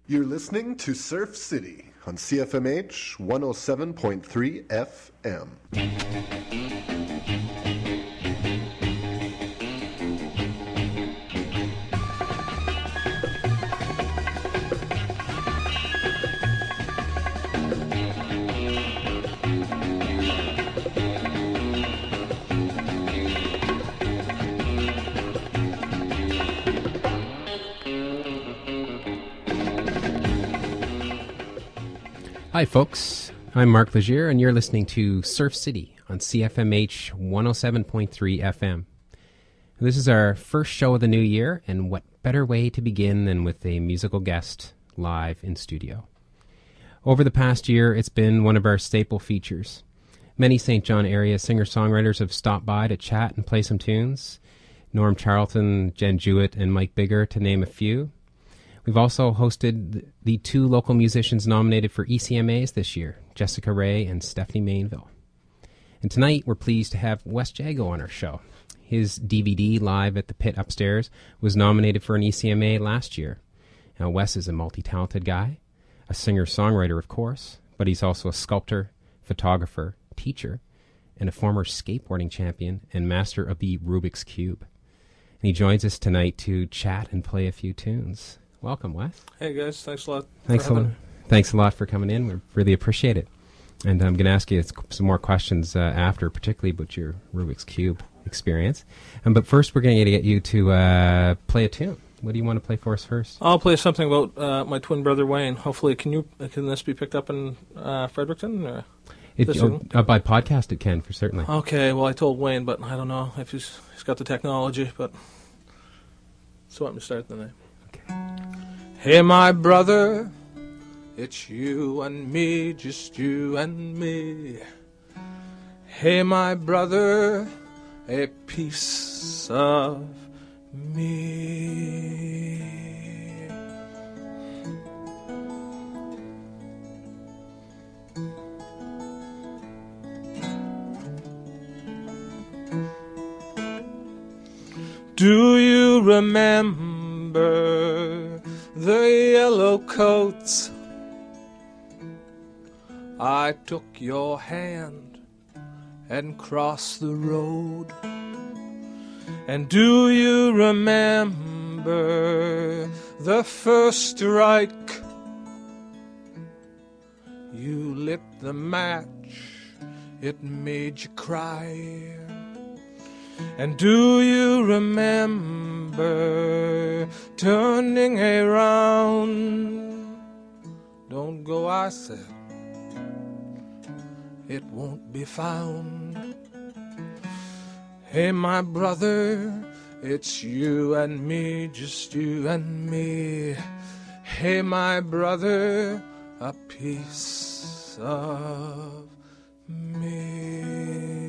You're listening to Surf City on CFMH 107.3 FM. Hi folks, I'm Mark Legier and you're listening to Surf City on CFMH 107.3 FM. This is our first show of the new year, and what better way to begin than with a musical guest live in studio. Over the past year, it's been one of our staple features. Many St. John area singer-songwriters have stopped by to chat and play some tunes. Norm Charlton, Jen Jewett, and Mike Bigger, to name a few. We've also hosted the two local musicians nominated for ECMAs this year, Jessica Ray and Stephanie Mainville. And tonight, we're pleased to have Wes Jago on our show. His DVD, Live at the Pit Upstairs, was nominated for an ECMA last year. Now, Wes is a multi-talented guy, a singer-songwriter, of course, but he's also a sculptor, photographer, teacher, and a former skateboarding champion and master of the Rubik's Cube. And he joins us tonight to chat and play a few tunes. Welcome, Wes. Hey, guys. Thanks a lot. Thanks a lot for coming in. We really appreciate it. And I'm going to ask you some more questions after, particularly about your Rubik's Cube experience. But first, we're going to get you to play a tune. What do you want to play for us first? I'll play something about my twin brother, Wayne. Hopefully, can this be picked up in Fredericton? Or by podcast, it can, for certainly. Okay, well, I told Wayne, but I don't know if he's got the technology. But so I'm going to start the night. Okay. Hey, my brother, it's you and me, just you and me. Hey, my brother, a piece of me. Do you remember the yellow coats? I took your hand and crossed the road. And do you remember the first strike? You lit the match, it made you cry. And do you remember turning around? Don't go, I said, it won't be found. Hey, my brother, it's you and me, just you and me. Hey, my brother, a piece of me.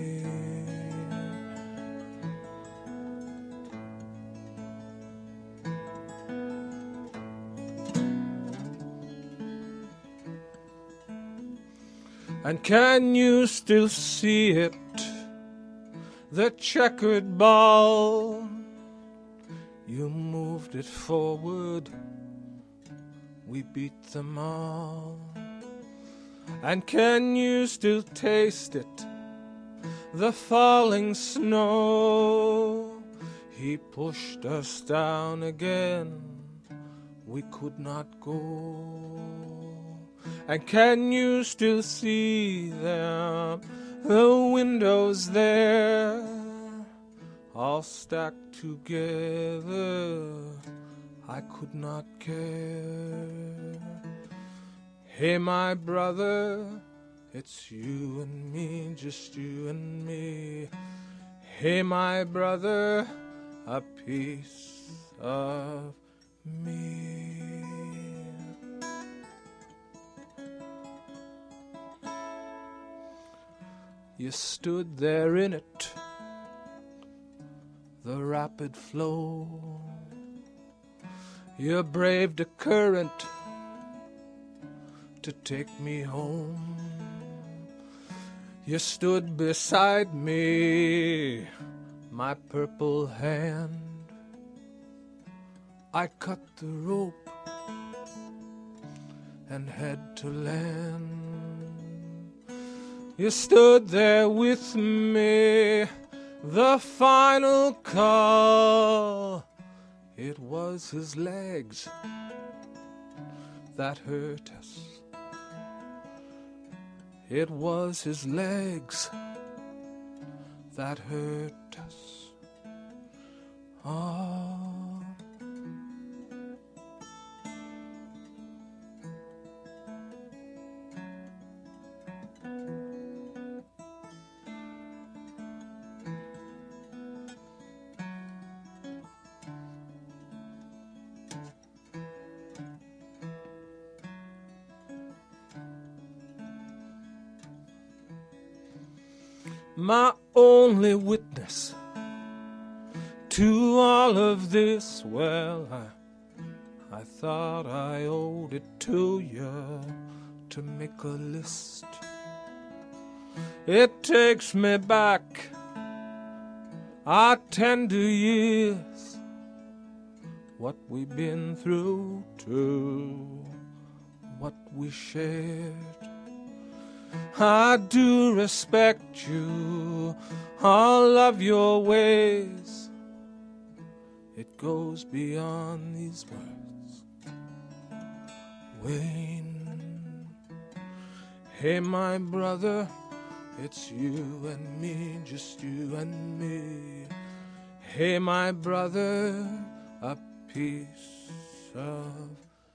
And can you still see it, the checkered ball? You moved it forward, we beat them all. And can you still taste it, the falling snow? He pushed us down again, we could not go. And can you still see them, the windows there, all stacked together? I could not care. Hey, my brother, it's you and me, just you and me. Hey, my brother, a piece of me. You stood there in it, the rapid flow. You braved the current to take me home. You stood beside me, my purple hand. I cut the rope and head to land. You stood there with me, the final call. It was his legs that hurt us. It was his legs that hurt us. Oh. My only witness to all of this, well, I thought I owed it to you to make a list. It takes me back, 10 years, what we've been through to what we shared. I do respect you, I love your ways. It goes beyond these words. Wayne, hey my brother, it's you and me, just you and me. Hey my brother, a piece of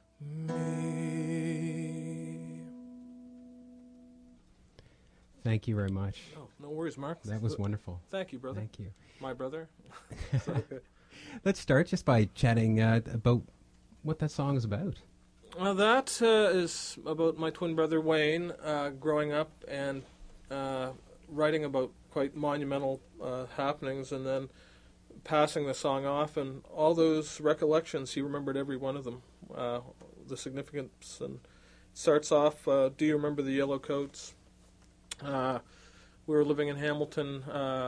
me. Thank you very much. Oh, no worries, Mark. That was wonderful. Thank you, brother. Thank you. My brother. Let's start just by chatting about what that song is about. That is about my twin brother Wayne growing up and writing about quite monumental happenings and then passing the song off, and all those recollections, he remembered every one of them, the significance. And it starts off, do you remember the yellow coats? We were living in Hamilton,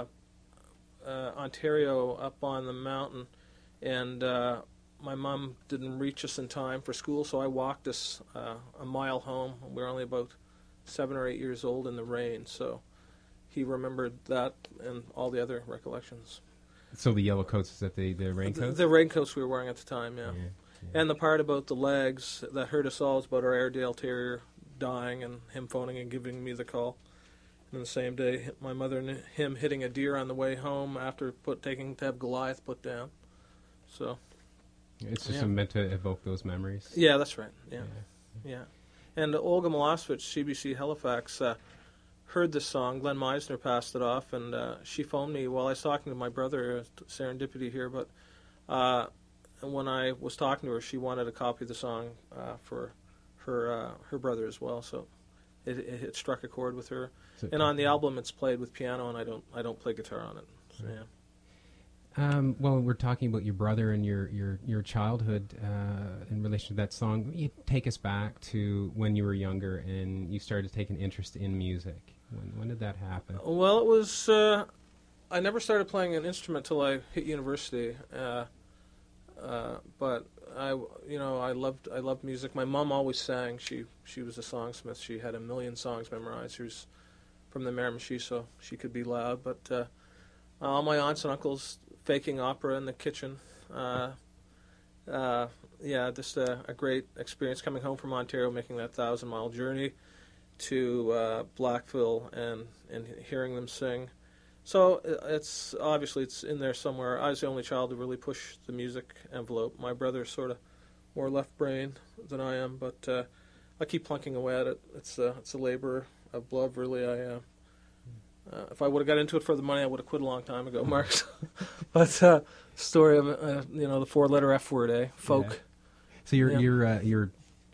Ontario, up on the mountain, and my mom didn't reach us in time for school, so I walked us a mile home. We were only about 7 or 8 years old in the rain, so he remembered that and all the other recollections. So the yellow coats, is that the raincoats? The raincoats we were wearing at the time, yeah. And the part about the legs that hurt us all is about our Airedale Terrier dying and him phoning and giving me the call. And the same day, my mother and him hitting a deer on the way home after taking to have Goliath put down. So it's just meant to evoke those memories. Yeah, that's right. Yeah. And Olga Milosevic, CBC Halifax, heard this song. Glenn Meisner passed it off, and she phoned me while I was talking to my brother. Serendipity here, but when I was talking to her, she wanted a copy of the song for her brother as well. So it struck a chord with her. And on the album, it's played with piano, and I don't play guitar on it. So, yeah. Well, we're talking about your brother and your childhood in relation to that song. You take us back to when you were younger and you started taking interest in music. When did that happen? Well, it was. I never started playing an instrument till I hit university. But I loved music. My mom always sang. She was a songsmith. She had 1 million songs memorized. She was from the Miramichi, so she could be loud. But all my aunts and uncles faking opera in the kitchen. Just a great experience coming home from Ontario, making that 1,000-mile journey to Blackville and hearing them sing. So it's in there somewhere. I was the only child to really push the music envelope. My brother's sort of more left brain than I am, but I keep plunking away at it. It's a labor of love, really. If I would have got into it for the money, I would have quit a long time ago, Mark. But story of the 4-letter F word, folk. Yeah. So your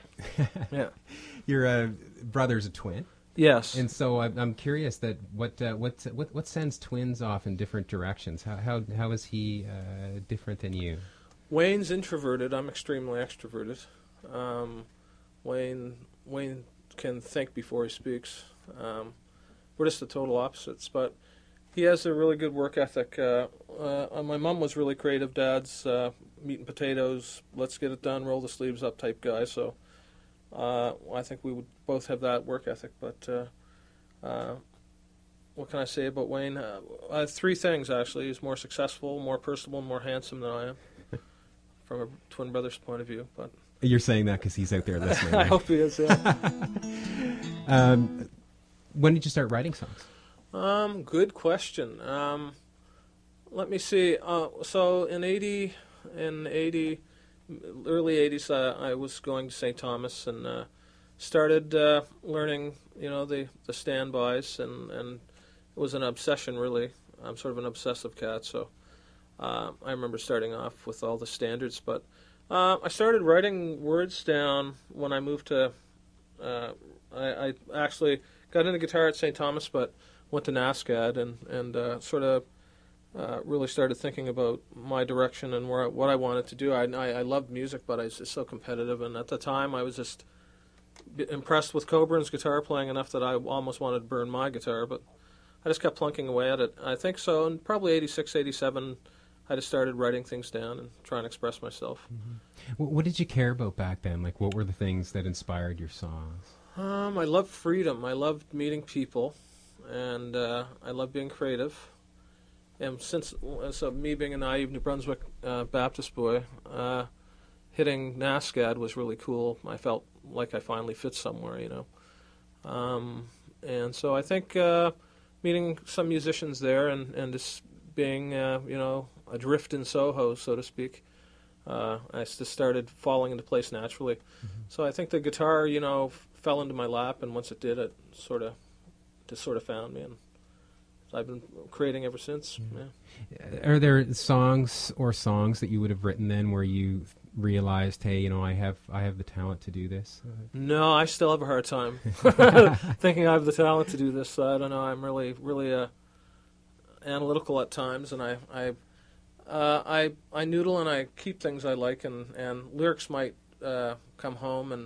your brother's a twin. Yes. And so I'm curious that what sends twins off in different directions? How is he different than you? Wayne's introverted. I'm extremely extroverted. Wayne can think before he speaks. We're just the total opposites, but he has a really good work ethic. My mom was really creative. Dad's meat and potatoes, let's get it done, roll the sleeves up type guy. So I think we would both have that work ethic. But what can I say about Wayne? Three things, actually. He's more successful, more personable, and more handsome than I am, from a twin brother's point of view. But You're saying that because he's out there listening. I hope he is, yeah. When did you start writing songs? Good question. Let me see. So in early 80s, I was going to St. Thomas and started learning, the standbys, and it was an obsession, really. I'm sort of an obsessive cat, so I remember starting off with all the standards. But I started writing words down when I moved to. I actually got into guitar at St. Thomas, but went to NASCAD and sort of really started thinking about my direction and what I wanted to do. I loved music, but I was just so competitive, and at the time I was just impressed with Coburn's guitar playing enough that I almost wanted to burn my guitar, but I just kept plunking away at it. I think so, in probably 86, 87, I just started writing things down and trying to express myself. Mm-hmm. What did you care about back then? Like, what were the things that inspired your songs? I loved freedom. I loved meeting people, and I loved being creative. And so me being a naive New Brunswick Baptist boy, hitting NASCAD was really cool. I felt like I finally fit somewhere, and so I think meeting some musicians there and just being, adrift in Soho, so to speak, I just started falling into place naturally. Mm-hmm. So I think the guitar, fell into my lap, and once it did, it sort of found me, and I've been creating ever since. Mm-hmm. Yeah. Are there songs that you would have written then where you realized, hey, I have the talent to do this? No, I still have a hard time thinking I have the talent to do this. I don't know. I'm really, really analytical at times, and I noodle and I keep things I like, and lyrics might come home, and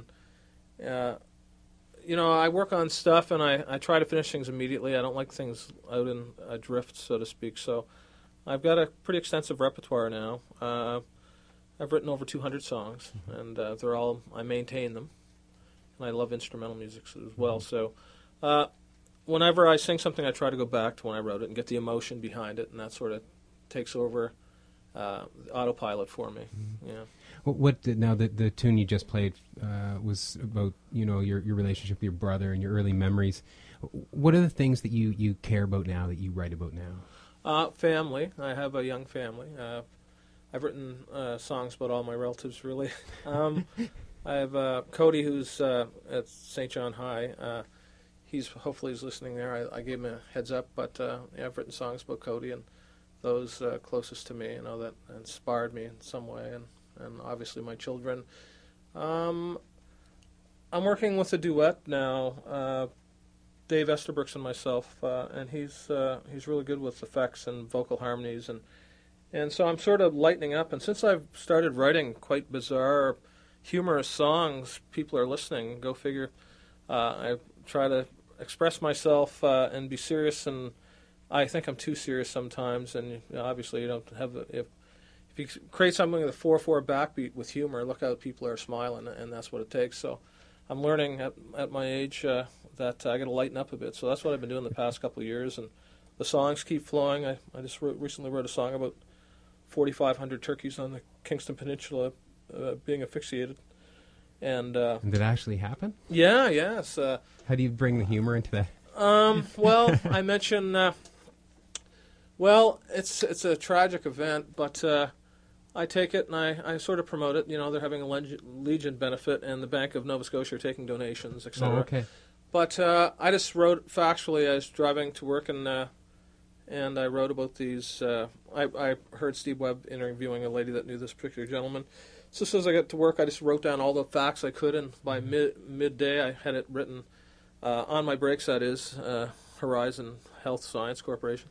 I work on stuff, and I try to finish things immediately. I don't like things out in adrift, so to speak. So I've got a pretty extensive repertoire now. I've written over 200 songs, and they're all, I maintain them. And I love instrumental music as well. So whenever I sing something, I try to go back to when I wrote it and get the emotion behind it, and that sort of takes over autopilot for me. Mm-hmm. Yeah. Now the tune you just played was about your relationship with your brother and your early memories. What are the things that you care about now that you write about now? Family. I have a young family. I've written songs about all my relatives, really. I have Cody, who's at St. John High. Hopefully he's listening there. I gave him a heads up, but I've written songs about Cody and those closest to me, that inspired me in some way, and obviously my children. I'm working with a duet now, Dave Estabrooks and myself, and he's really good with effects and vocal harmonies, and so I'm sort of lightening up. And since I've started writing quite bizarre, humorous songs, people are listening. Go figure. I try to express myself and be serious, and I think I'm too serious sometimes. And obviously, you don't have if you create something with a 4/4 backbeat with humor, look out, people are smiling, and that's what it takes. So I'm learning at my age that I got to lighten up a bit. So that's what I've been doing the past couple of years, and the songs keep flowing. I just recently wrote a song about 4,500 turkeys on the Kingston Peninsula being asphyxiated. And did it actually happen? Yeah, yes. How do you bring the humor into that? Well, I mention. It's a tragic event, but I take it and I sort of promote it. They're having a Legion benefit, and the Bank of Nova Scotia are taking donations, etc. Oh, okay. But I just wrote factually. I was driving to work, and I wrote about these. I heard Steve Webb interviewing a lady that knew this particular gentleman. So as soon as I got to work, I just wrote down all the facts I could, and by midday I had it written on my breaks. That is Horizon Health Science Corporation.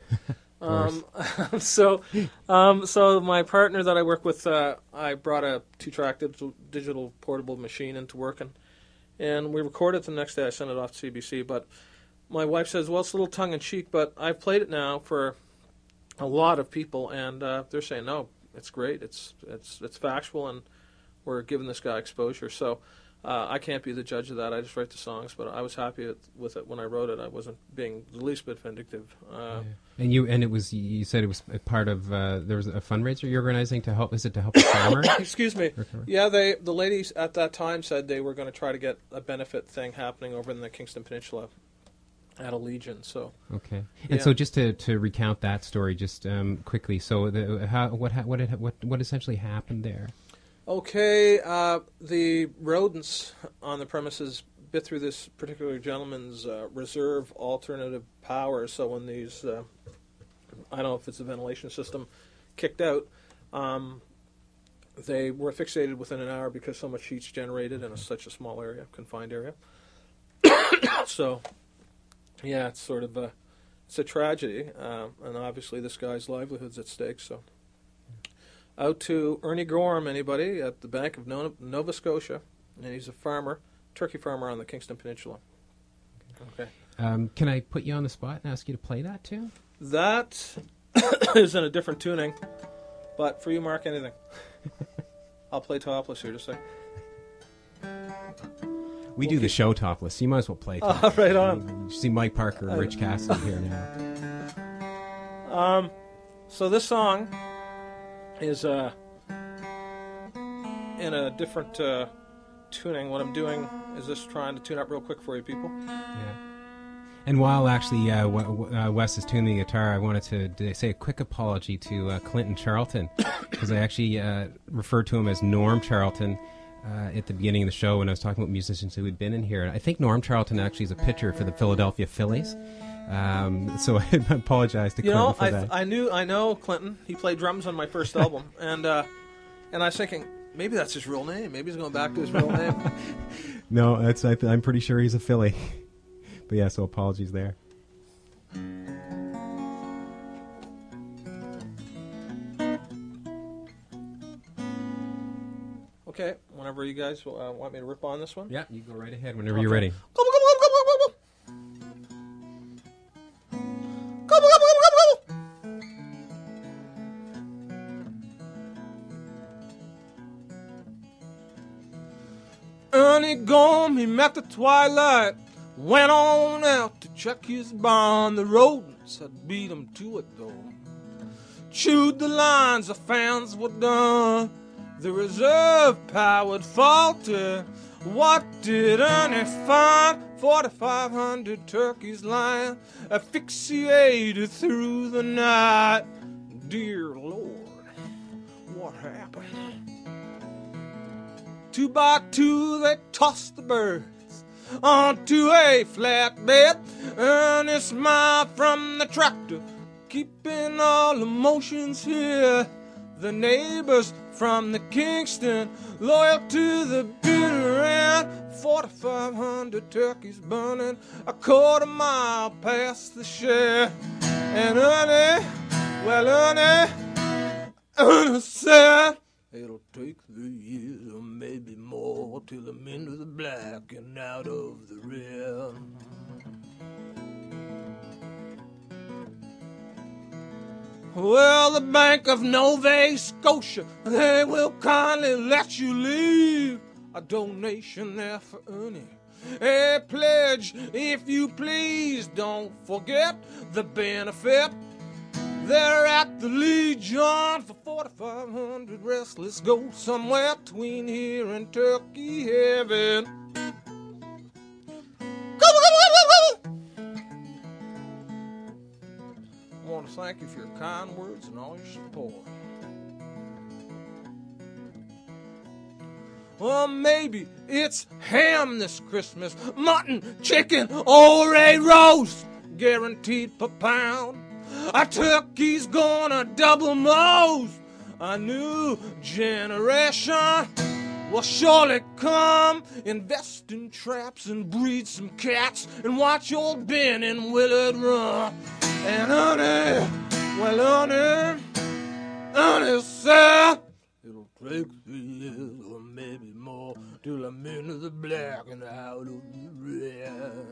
So my partner that I work with, I brought a 2-track digital portable machine into work, and we recorded it the next day. I sent it off to CBC, but my wife says, well, it's a little tongue-in-cheek, but I've played it now for a lot of people, and they're saying, no, it's great, it's factual, and we're giving this guy exposure. So I can't be the judge of that. I just write the songs, but I was happy with it when I wrote it. I wasn't being the least bit vindictive. And you said it was a part of there was a fundraiser you're organizing to help. Is it to help a farmer? Excuse me. Yeah, the ladies at that time said they were going to try to get a benefit thing happening over in the Kingston Peninsula at a Legion. So okay, and so just to recount that story just quickly. So what essentially happened there? Okay, the rodents on the premises bit through this particular gentleman's reserve alternative power. So when these, I don't know if it's a ventilation system, kicked out, they were fixated within an hour because so much heat's generated in such a small area, confined area. So, yeah, it's sort of it's a tragedy, and obviously this guy's livelihood's at stake. So. Out to Ernie Gorham, anybody, at the Bank of Nova Scotia, and he's a farmer, turkey farmer on the Kingston Peninsula. Okay. Can I put you on the spot and ask you to play that too? That is in a different tuning, but for you, Mark, anything. I'll play topless here, just a sec. We do the show topless, so you might as well play topless. Right on. You see Mike Parker and Rich Cassidy here now. So this song is in a different tuning. What I'm doing is just trying to tune up real quick for you people. Yeah. And while actually Wes is tuning the guitar, I wanted to say a quick apology to Clinton Charlton, because I actually referred to him as Norm Charlton at the beginning of the show when I was talking about musicians who had been in here. I think Norm Charlton actually is a pitcher for the Philadelphia Phillies. So I apologize to Clinton for that. I know Clinton. He played drums on my first album, and I was thinking maybe that's his real name. Maybe he's going back to his real name. No, I'm pretty sure he's a Philly. But yeah, so apologies there. Okay, whenever you guys want me to rip on this one. Yeah, you go right ahead whenever you're ready. Ernie Gorham, he met the twilight, went on out to check his barn. The rodents had beat him to it, though. Chewed the lines, the fans were done. The reserve powered faulty. What did Ernie find? 4,500 turkeys lying, asphyxiated through the night. Dear Lord, what happened? 2 by 2 they tossed the birds onto a flatbed. Ernie smiled from the tractor, keeping all emotions here. The neighbors from the Kingston, loyal to the bitter end. 4,500 turkeys burning a quarter mile past the shed. And Ernie said, it'll take 3 years or maybe more till I'm into the black and out of the red. Well, the Bank of Nova Scotia, they will kindly let you leave a donation there for Ernie. A pledge, if you please, don't forget the benefit. They're at the Legion for 4,500 restless ghosts somewhere between here and Turkey Heaven. I want to thank you for your kind words and all your support. Well, maybe it's ham this Christmas, mutton, chicken, or a roast, guaranteed per pound. A turkey's gonna double most. A new generation will surely come. Invest in traps and breed some cats and watch old Ben and Willard run. And Ernie said, it'll take 3 years or maybe more till I'm into the black and out of the red.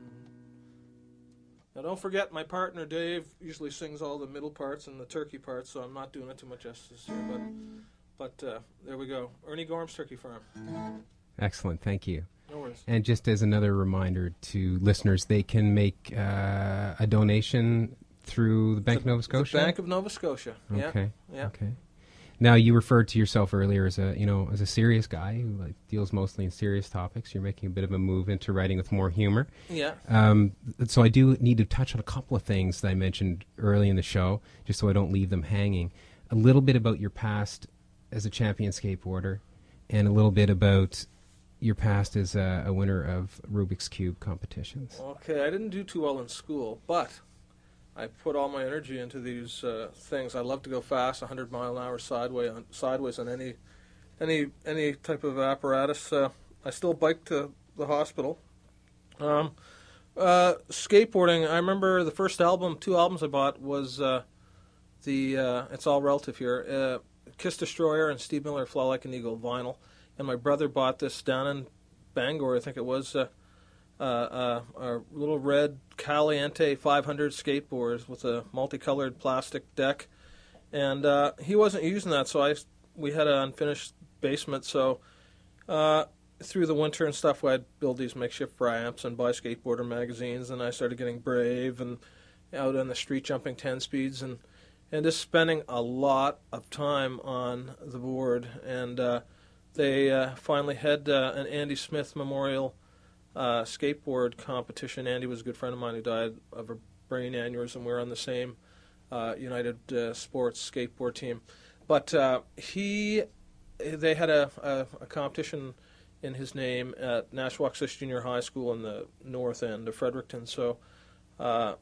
Now, don't forget, my partner Dave usually sings all the middle parts and the turkey parts, so I'm not doing it too much justice here. But there we go. Ernie Gorham's Turkey Farm. Excellent. Thank you. No worries. And just as another reminder to listeners, they can make a donation through the Bank of Nova Scotia? The Bank of Nova Scotia. Okay. Yeah. Okay. Now, you referred to yourself earlier as a serious guy who deals mostly in serious topics. You're making a bit of a move into writing with more humor. Yeah. So I do need to touch on a couple of things that I mentioned early in the show, just so I don't leave them hanging. A little bit about your past as a champion skateboarder, and a little bit about your past as a winner of Rubik's Cube competitions. Okay, I didn't do too well in school, but I put all my energy into these things. I love to go fast, 100 mile an hour sideways on any type of apparatus. I still bike to the hospital. Skateboarding. I remember the first two albums I bought was it's all relative here. Kiss Destroyer and Steve Miller, Fly Like an Eagle vinyl, and my brother bought this down in Bangor. I think it was. A little red Caliente 500 skateboards with a multicolored plastic deck, and he wasn't using that, so we had an unfinished basement. So through the winter and stuff, I'd build these makeshift ramps and buy skateboarder magazines, and I started getting brave and out on the street jumping 10 speeds and just spending a lot of time on the board. And they finally had an Andy Smith Memorial skateboard competition. Andy was a good friend of mine who died of a brain aneurysm. We were on the same United Sports skateboard team. But they had a competition in his name at Nashwaaksis Junior High School in the north end of Fredericton. So that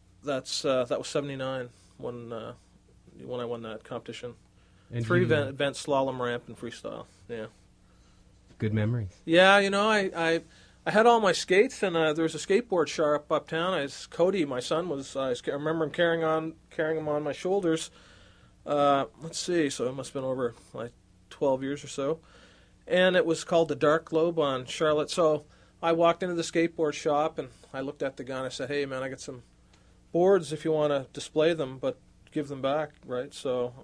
was 79 when I won that competition. And 3 event slalom ramp and freestyle. Yeah. Good memories. Yeah, I had all my skates, and there was a skateboard shop uptown. Cody, my son, I remember him carrying him on my shoulders. Let's see, so it must have been over like 12 years or so. And it was called the Dark Globe on Charlotte. So I walked into the skateboard shop, and I looked at the guy, and I said, "Hey, man, I got some boards if you want to display them, but give them back, right?" So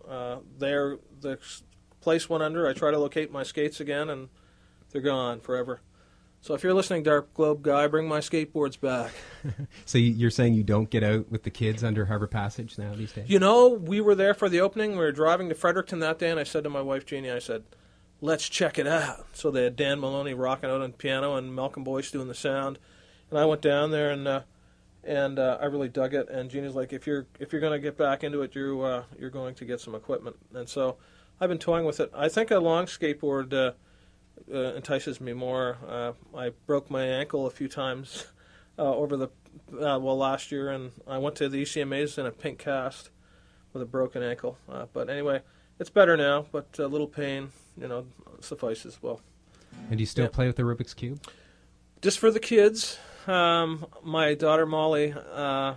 the place went under. I tried to locate my skates again, and they're gone forever. So if you're listening, Dark Globe guy, bring my skateboards back. So you're saying you don't get out with the kids under Harbor Passage now these days? We were there for the opening. We were driving to Fredericton that day, and I said to my wife, Jeannie, I said, "Let's check it out." So they had Dan Maloney rocking out on piano and Malcolm Boyce doing the sound. And I went down there, and I really dug it. And Jeannie's like, if you're going to get back into it, you're going to get some equipment. And so I've been toying with it. I think a long skateboard entices me more. I broke my ankle a few times over last year, and I went to the ECMAs in a pink cast with a broken ankle. But anyway, it's better now, but a little pain, suffices. Well. And do you still play with the Rubik's Cube? Just for the kids. My daughter Molly, God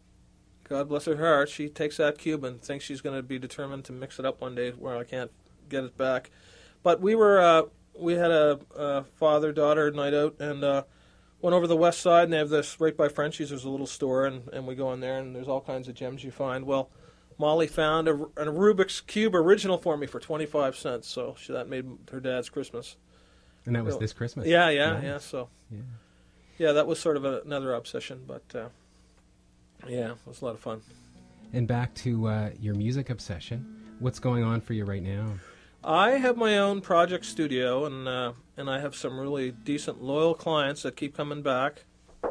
bless her heart, she takes that cube and thinks she's going to be determined to mix it up one day where I can't get it back. But we had a father-daughter night out, and went over the west side, and they have this right by Frenchie's. There's a little store, and we go in there, and there's all kinds of gems you find. Well, Molly found a Rubik's Cube original for me for 25 cents, so that made her dad's Christmas. And that was this Christmas? Yeah. So, yeah, that was sort of another obsession, but yeah, it was a lot of fun. And back to your music obsession, what's going on for you right now? I have my own project studio, and I have some really decent, loyal clients that keep coming back.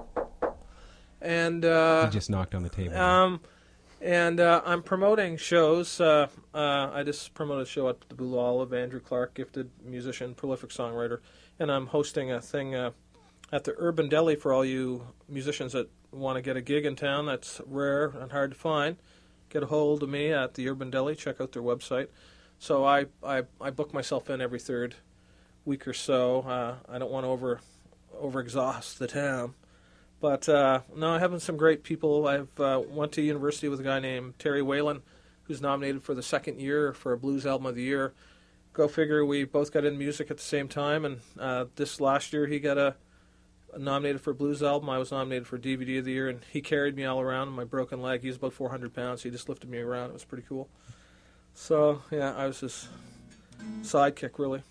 And you just knocked on the table. And I'm promoting shows. I just promoted a show at the Blue Olive. Andrew Clark, gifted musician, prolific songwriter, and I'm hosting a thing at the Urban Deli for all you musicians that want to get a gig in town. That's rare and hard to find. Get a hold of me at the Urban Deli. Check out their website. So I book myself in every third week or so. I don't want to over-exhaust the town. But no, I'm having some great people. I've went to university with a guy named Terry Whalen, who's nominated for the second year for a Blues Album of the Year. Go figure, we both got in music at the same time, and this last year he got nominated for a Blues Album. I was nominated for DVD of the Year, and he carried me all around on my broken leg. He's about 400 pounds. He just lifted me around. It was pretty cool. So, yeah, I was his sidekick, really.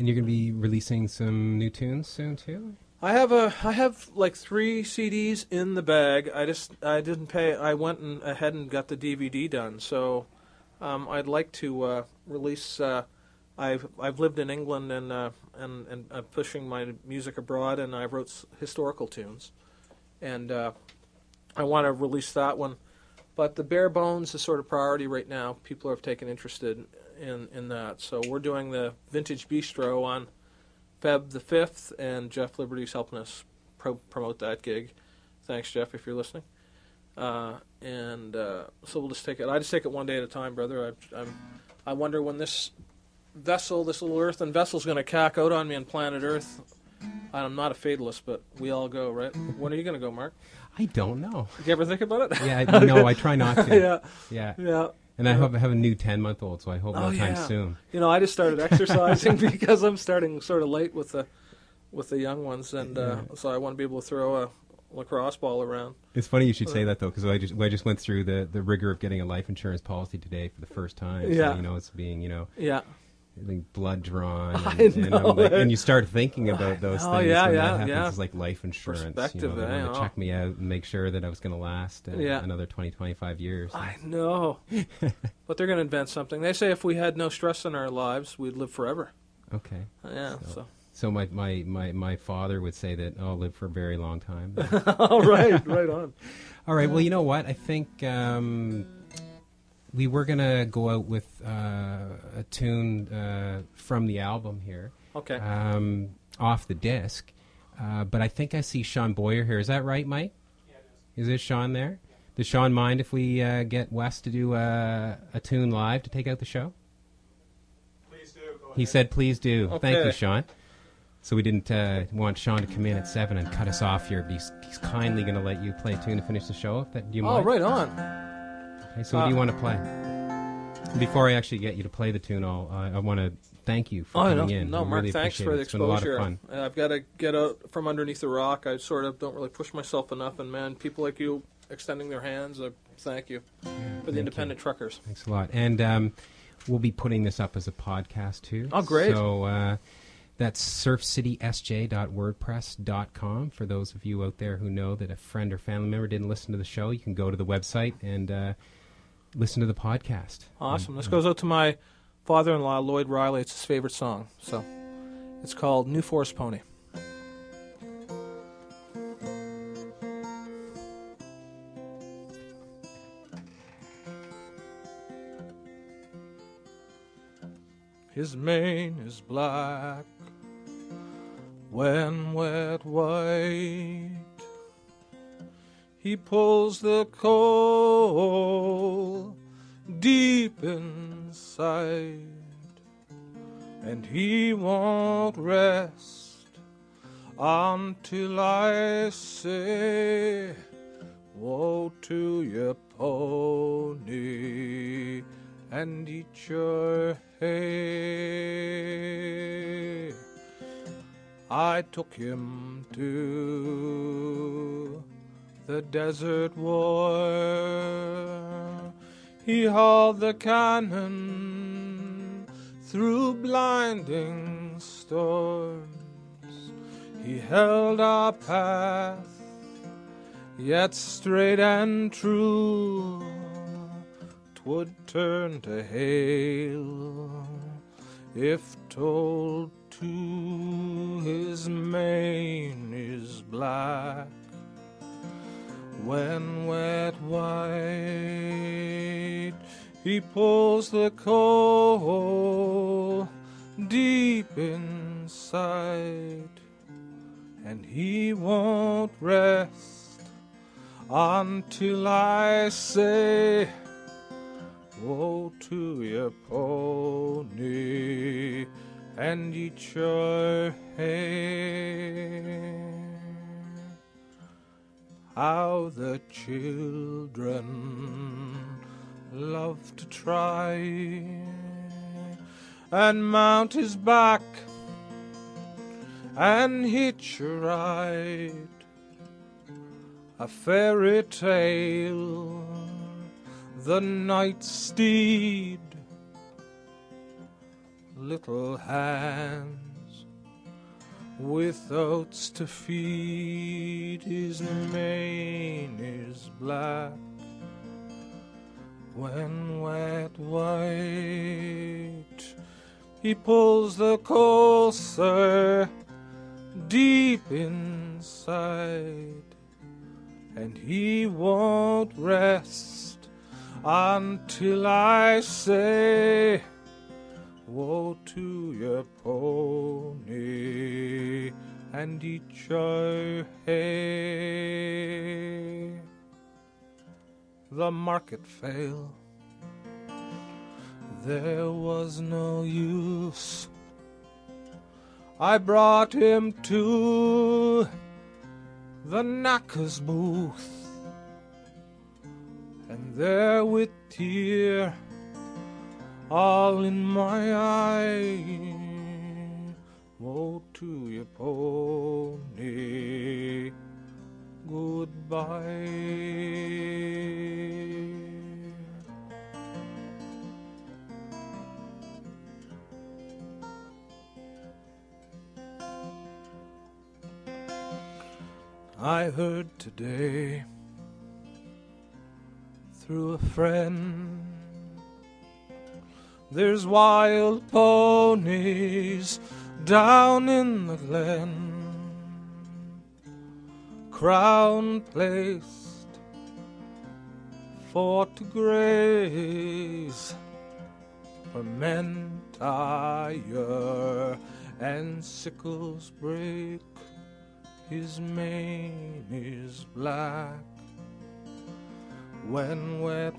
And you're going to be releasing some new tunes soon too? I have like 3 CDs in the bag. I didn't pay. I went ahead and got the DVD done. So I'd like to release. I've lived in England and I'm pushing my music abroad, and I wrote historical tunes, and I want to release that one. But the bare bones is sort of priority right now. People have taken interest in that. So we're doing the Vintage Bistro on Feb the 5th, and Jeff Liberty's helping us promote that gig. Thanks, Jeff, if you're listening. So we'll just take it. I just take it one day at a time, brother. I wonder when this little earthen vessel's going to cack out on me on planet Earth. I'm not a fatalist, but we all go, right? When are you going to go, Mark? I don't know. Did you ever think about it? Yeah, no, I try not to. Yeah. And I have a new 10-month-old, so I hope no time soon. I just started exercising because I'm starting sort of late with the young ones, and so I want to be able to throw a lacrosse ball around. It's funny you should say that, though, because I just went through the rigor of getting a life insurance policy today for the first time. Yeah. So, it's being, Yeah. blood drawn, know, and you start thinking about those things when that happens. Yeah. It's like life insurance. Perspective, they wanted to check me out and make sure that I was going to last another 20, 25 years. I know. But they're going to invent something. They say if we had no stress in our lives, we'd live forever. Okay. Yeah. So my father would say that I'll live for a very long time. All right. Right on. All right. Well, you know what? I think we were going to go out with a tune from the album here. Okay. Off the disc. But I think I see Sean Boyer here. Is that right, Mike? Yeah, it is. Is Sean there? Does Sean mind if we get Wes to do a tune live to take out the show? Please do. Go ahead. He said please do. Okay. Thank you, Sean. So we didn't want Sean to come in at 7 and cut us off here, but he's kindly going to let you play a tune to finish the show. Do you mind? Oh, right on. Okay, so what do you want to play? Before I actually get you to play the tune, I want to thank you for coming in. No, We Mark, really thanks appreciate for it. the It's been a lot of exposure. fun. I've got to get out from underneath the rock. I sort of don't really push myself enough, and man, people like you extending their hands, thank you for the independent truckers. Thanks a lot. And we'll be putting this up as a podcast, too. Oh, great. So that's surfcitysj.wordpress.com. For those of you out there who know that a friend or family member didn't listen to the show, you can go to the website and listen to the podcast. Awesome. This goes out to my father-in-law, Lloyd Riley. It's his favorite song. So it's called New Forest Pony. His mane is black when wet white. He pulls the coal deep inside, and he won't rest until I say, woe to your pony and eat your hay. I took him to the desert war. He hauled the cannon through blinding storms. He held our path, yet straight and true. 'Twould turn to hail if told to. His mane is black when wet white. He pulls the coal deep inside, and he won't rest until I say, woe to your pony and eat your hay. How the children love to try and mount his back and hitch a ride. A fairy tale, the night steed, little hand with oats to feed. His mane is black when wet white. He pulls the coulter deep inside, and he won't rest until I say, woe to your pony, and eat your hay. The market failed. There was no use. I brought him to the knacker's booth, and there with tear all in my eye, woe to your pony, goodbye. I heard today through a friend, there's wild ponies down in the glen, crown placed for to graze, for men tire and sickles break. His mane is black when wet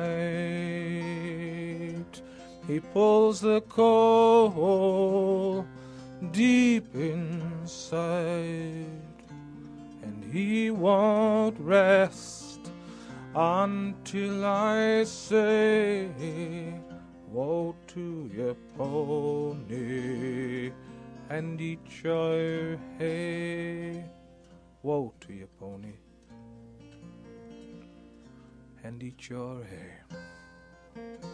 white. He pulls the coal deep inside, and he won't rest until I say, woe to your pony, and eat your hay. Woe to your pony, and eat your hay.